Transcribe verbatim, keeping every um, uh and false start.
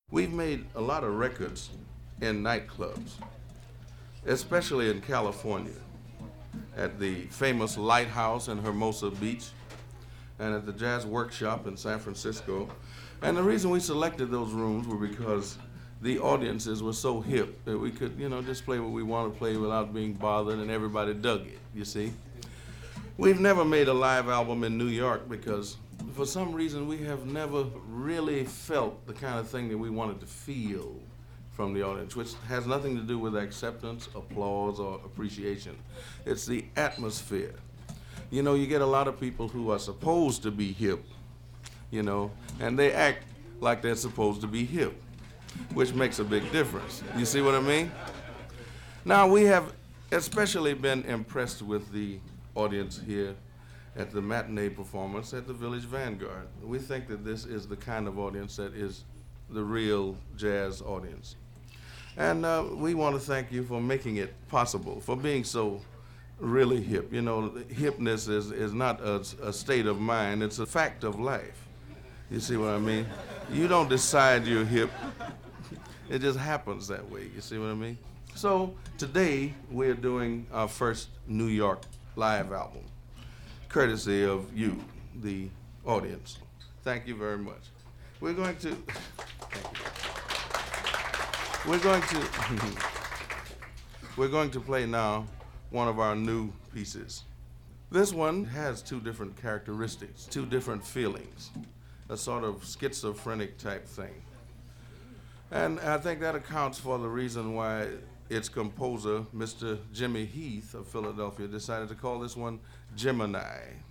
We've made a lot of records in nightclubs, especially in California, at the famous Lighthouse in Hermosa Beach and at the Jazz Workshop in San Francisco. And the reason we selected those rooms were because the audiences were so hip that we could, you know, just play what we want to play without being bothered, and everybody dug it, you see. We've never made a live album in New York because for some reason we have never really felt the kind of thing that we wanted to feel from the audience, which has nothing to do with acceptance, applause, or appreciation. It's the atmosphere. You know, you get a lot of people who are supposed to be hip, you know, and they act like they're supposed to be hip, which makes a big difference. You see what I mean? Now, we have especially been impressed with the audience here at the matinee performance at the Village Vanguard. We think that this is the kind of audience that is the real jazz audience. And uh, we want to thank you for making it possible, for being so really hip. You know, hipness is, is not a, a state of mind, it's a fact of life. You see what I mean? You don't decide you're hip. It just happens that way. You see what I mean? So today we're doing our first New York live album, courtesy of you, the audience. Thank you very much. We're going to, we're going to, we're going to play now one of our new pieces. This one has two different characteristics, two different feelings, a sort of schizophrenic type thing. And I think that accounts for the reason why its composer, Mister Jimmy Heath of Philadelphia, decided to call this one Gemini.